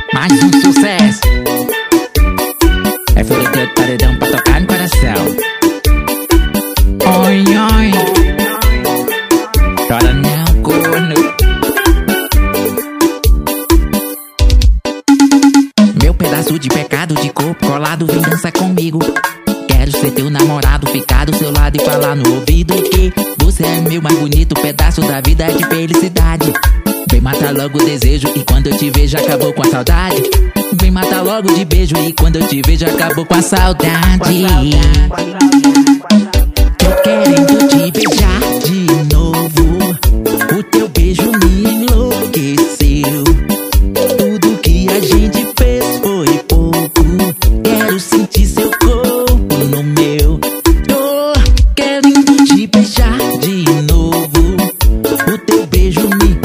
Mais um sucesso. É furo teu paredão pra tocar no coração. Oi, oi. Chora não, corno. Meu pedaço de pecado de corpo colado, vem dançar comigo. Quero ser teu namorado, ficar do seu lado e falar no ouvido que você é meu mais bonito pedaço da vida de felicidade. Vem matar logo o desejo e quando eu te vejo acabou com a saudade. Vem matar logo de beijo e quando eu te vejo acabou com a saudade. Tô querendo te beijar de novo. O teu beijo me enlouqueceu. Tudo que a gente fez foi pouco. Quero sentir seu corpo no meu. Tô querendo te beijar de novo. O teu beijo me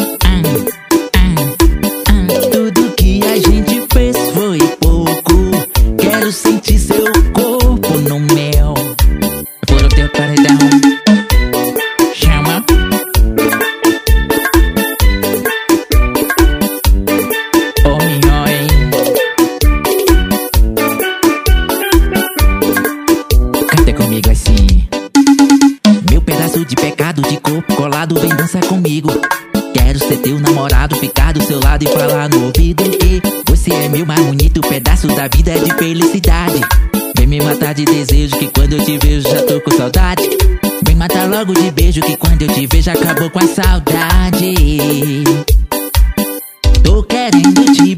tudo que a gente fez foi pouco. Quero sentir seu corpo no meu. Por o teu paredão. Chama. Oi, oi. Canta comigo assim. Meu pedaço de pecado de corpo colado, vem dançar comigo. Quero ser teu namorado, ficar do seu lado e falar no ouvido que você é meu mais bonito pedaço da vida de felicidade. Vem me matar de desejo que quando eu te vejo já tô com saudade. Vem matar logo de beijo que quando eu te vejo acabou com a saudade. Tô querendo te